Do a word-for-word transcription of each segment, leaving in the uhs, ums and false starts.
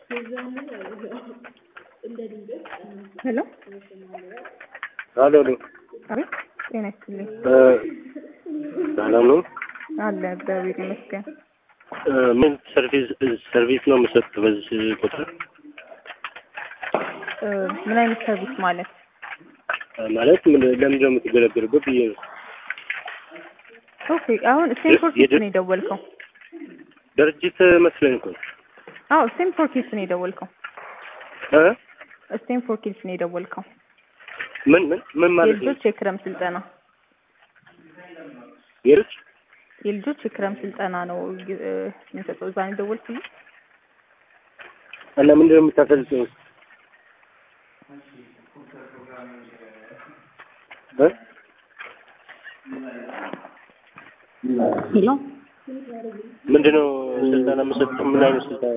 ሄሎ አሎ አሎ አቤት ጤና ይስጥልኝ እ ሰላም ነው አለ እግዚአብሔር ይመስገን እ ምን ሰርቪስ ሰርቪስ ነው የምሰጠው በዚህ ቁጥር እ ምን አይነት ሰርቪስ ማለት ማለት ምን ለምን ነው የምትገለገልበት ብዬ ነው ኦኬ አሁን ስቴንፎርድ ኪድስ ነው የደወልከው ድርጅት መስለኝ እኮ አዎ ስቴንፎርድ ኪድስ ነው የደወልከው እ ስቴንፎርድ ኪድስ ነው የደወልከው ምን ምን ምን ማለት ነው የልጆች የክረም ስልጠና የልጆች የልጆች የክረም ስልጠና ነው የምንሰጠው እዛ ነው የደወልኩልህ እና ምንድን ነው የምታፈልገው እ ሄሎ ምንድን ነው ስልጠና የምሰጠው ምን አይነት ስልጠና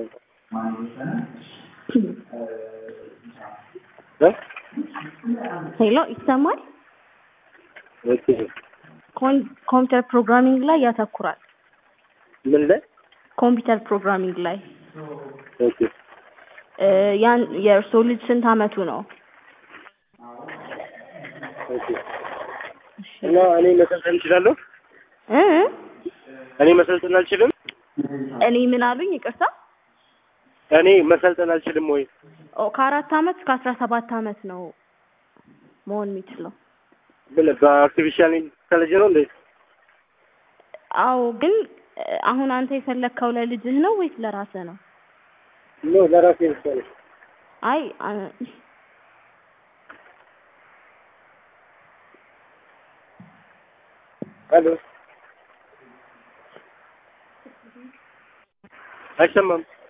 እ ሄሎ ይሰማል ኦኬ ኮምፒውተር ፕሮግራሚንግ ላይ ያተኩራል ምን ላይ ኮምፒውተር ፕሮግራሚንግ ላይ ኦኬ እ ያን የእርሶ ልጅ ስንት አመቱ ነው ኦኬ እና እኔ መሰልጠን እችላለሁ እ እኔ መሰልጠን አልችልም እኔ ምን አሉኝ ይቅርታ እኔ መሰልጠን አልችልም ወይ ኦ ከአራት አመት እስከ አስራ ሰባት አመት ነው መሆን የሚችለው ምን በአርቲፊሻል ኢንተለጀንስ ነው እንዴ አዎ ግን አሁን አንተ የፈለከው ለልጅህ ነው ወይስ ለራስህ ነው ነው ለራሴ ነው አይ አሎ አይሰማም